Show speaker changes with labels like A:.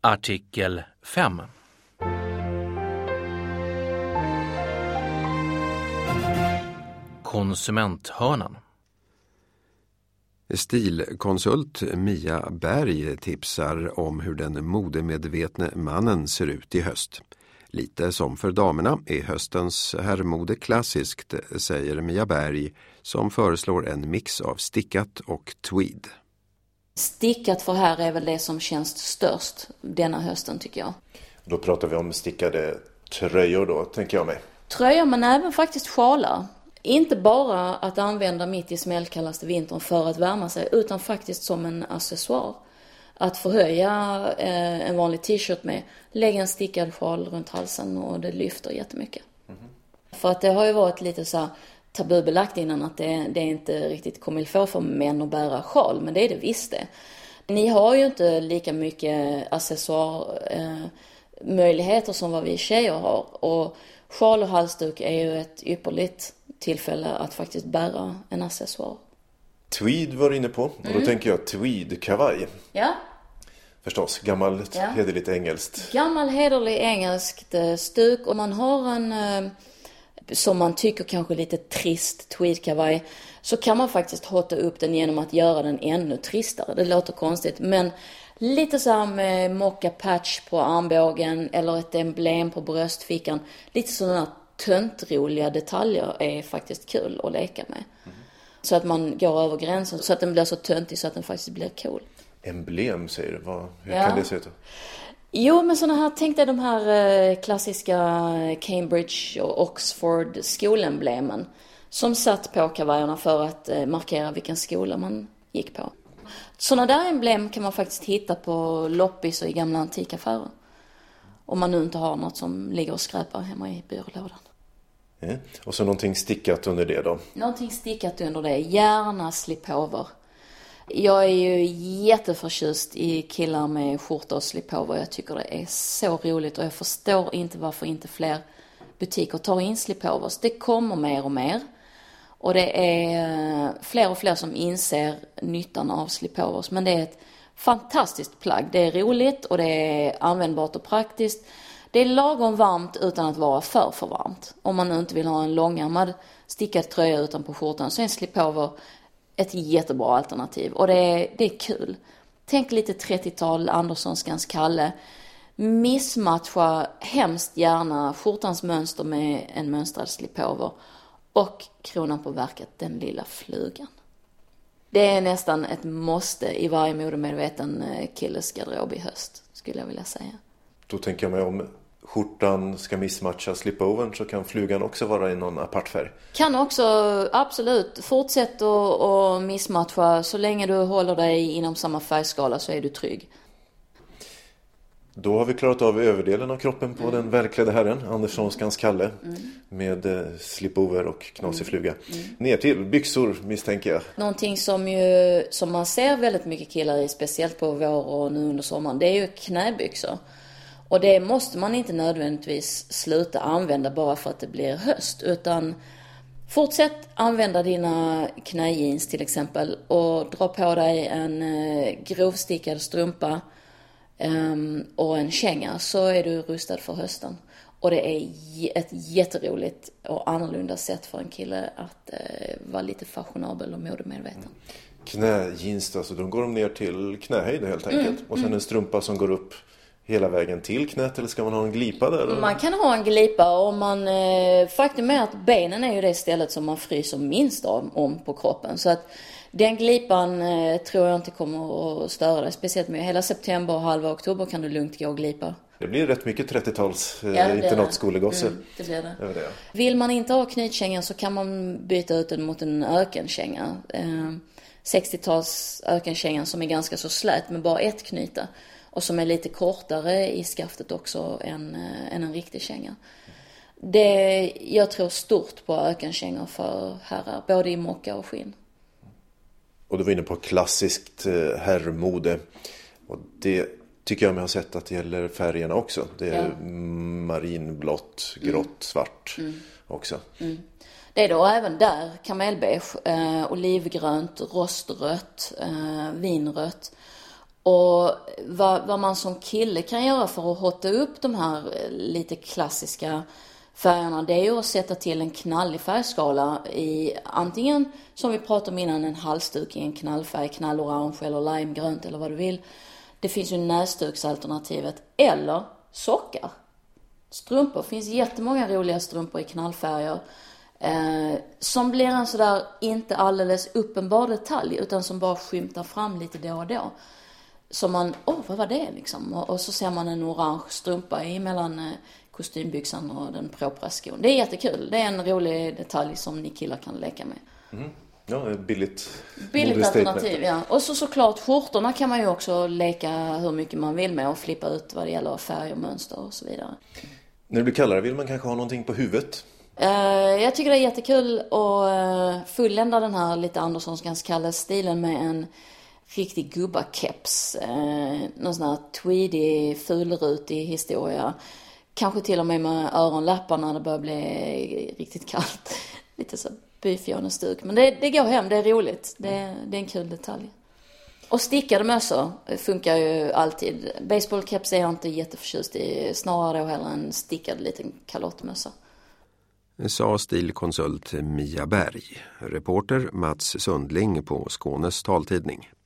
A: Artikel 5. Konsumenthörnan.
B: Stilkonsult Mia Berg tipsar om hur den modemedvetne mannen ser ut i höst. Lite som för damerna är höstens herrmode klassiskt, säger Mia Berg, som föreslår en mix av stickat och tweed.
C: Stickat för här är väl det som känns störst denna hösten, tycker jag.
D: Då pratar vi om stickade tröjor då, tänker jag mig.
C: Tröjor, men även faktiskt sjalar. Inte bara att använda mitt i smällkallaste vintern för att värma sig, utan faktiskt som en accessoar. Att förhöja en vanlig t-shirt med, lägga en stickad sjal runt halsen och det lyfter jättemycket. För att det har ju varit lite så här tabubelagt innan att det är inte riktigt comilfå för män att bära sjal, men det är det visst det. Ni har ju inte lika mycket accessoarmöjligheter som vad vi tjejer har, och sjal och halsduk är ju ett ypperligt tillfälle att faktiskt bära en accessoar.
D: Tweed var inne på, och då tänker jag tweed-kavaj.
C: Ja.
D: Förstås, gammalt, hederligt engelskt.
C: Gammal hederlig engelskt stuk, och man har en som man tycker kanske lite trist tweedkavaj, så kan man faktiskt hotta upp den genom att göra den ännu tristare. Det låter konstigt, men lite så här med mocka patch på armbågen eller ett emblem på bröstfickan. Lite sådana töntroliga detaljer är faktiskt kul att leka med. Så att man går över gränsen så att den blir så töntig så att den faktiskt blir cool.
D: Emblem säger du, hur kan det se ut?
C: Jo, men sådana här, tänk dig de här klassiska Cambridge och Oxford skolemblemen som satt på kavajerna för att markera vilken skola man gick på. Sådana där emblem kan man faktiskt hitta på loppis och i gamla antikaffärer. Om man nu inte har något som ligger och skräpar hemma i byrålådan.
D: Och så någonting stickat under det då? Någonting
C: stickat under det, gärna slipover. Jag är ju jätteförtjust i killar med skjorta och slipover. Jag tycker det är så roligt, och jag förstår inte varför inte fler butiker tar in slipovers. Det kommer mer och mer. Och det är fler och fler som inser nyttan av slipovers. Men det är ett fantastiskt plagg. Det är roligt och det är användbart och praktiskt. Det är lagom varmt utan att vara för varmt. Om man nu inte vill ha en långärmad stickad tröja utanpå skjortan, så är en slipover ett jättebra alternativ. Och det är kul. Tänk lite 30-tal Anderssonskans Kalle. Missmatcha hemskt gärna skjortans mönster med en mönstrad slipover. Och kronan på verket, den lilla flugan. Det är nästan ett måste i varje modemedveten killes garderob i höst, skulle jag vilja säga.
D: Då tänker jag mig, om skjortan ska missmatcha slipovern, så kan flugan också vara i någon apart färg.
C: Kan också, absolut. Fortsätt att missmatcha. Så länge du håller dig inom samma färgskala så är du trygg.
D: Då har vi klarat av överdelen av kroppen på den välklädda herren, Anderssonskans Kalle, med slipover och knasig fluga. Ner till byxor, misstänker jag.
C: Någonting som man ser väldigt mycket killar i, speciellt på vår och nu under sommaren, det är ju knäbyxor. Och det måste man inte nödvändigtvis sluta använda bara för att det blir höst, utan fortsätt använda dina knäjeans till exempel och dra på dig en grovstickad strumpa och en känga, så är du rustad för hösten. Och det är ett jätteroligt och annorlunda sätt för en kille att vara lite fashionabel och modemedveten.
D: Knäjeans, alltså de går ner till knähöjd helt enkelt. Och sen en strumpa som går upp hela vägen till knät, eller ska man ha en glipa där? Eller?
C: Man kan ha en glipa, och faktum är att benen är ju det stället som man fryser minst om på kroppen. Så att den glipan tror jag inte kommer att störa dig speciellt mycket. Hela september och halva oktober kan du lugnt gå och glipa.
D: Det blir rätt mycket 30-tals internatskolegosse.
C: Det blir det.
D: Över det.
C: Vill man inte ha knytkängan så kan man byta ut den mot en ökenkänga. 60-tals ökenkängan som är ganska så slät med bara ett knyta. Och som är lite kortare i skaftet också än en riktig känga. Jag tror stort på ökenkängor för herrar, både i mocka och skinn.
D: Och du var inne på klassiskt herrmode. Och det tycker jag mig ha sett att det gäller färgerna också. Det är marinblått, grått, svart också.
C: Det är då även där kamelbeige, olivgrönt, rostrött, vinrött. Och vad man som kille kan göra för att hotta upp de här lite klassiska färgerna, det är ju att sätta till en knallig färgskala i antingen, som vi pratade om innan, en halsduk i en knallfärg, knallorange eller limegrönt eller vad du vill. Det finns ju näsduksalternativet, eller sockar. Strumpor, finns jättemånga roliga strumpor i knallfärger. Som blir en sådär inte alldeles uppenbar detalj, utan som bara skymtar fram lite då och då. Så man, vad var det liksom? Och så ser man en orange strumpa mellan kostymbyxan och den propra skon. Det är jättekul. Det är en rolig detalj som ni killar kan leka med.
D: Mm. Ja, ett billigt
C: alternativ, ja. Och såklart skjortorna kan man ju också leka hur mycket man vill med och flippa ut vad det gäller färg och mönster och så vidare.
D: När det blir kallare vill man kanske ha någonting på huvudet?
C: Jag tycker det är jättekul att fullända den här lite Anderssonska stilen med en riktig gubbakeps. Någon sån här tweedy, fulrutig historia. Kanske till och med öronlappar när det börjar bli riktigt kallt. Lite så byfjånestuk. Men det går hem, det är roligt. Det är en kul detalj. Och stickade mössor funkar ju alltid. Baseballkeps är jag inte jätteförtjust i. Snarare då hellre en stickad liten kalottmössa.
B: Sa stilkonsult Mia Berg. Reporter Mats Sundling på Skånes taltidning.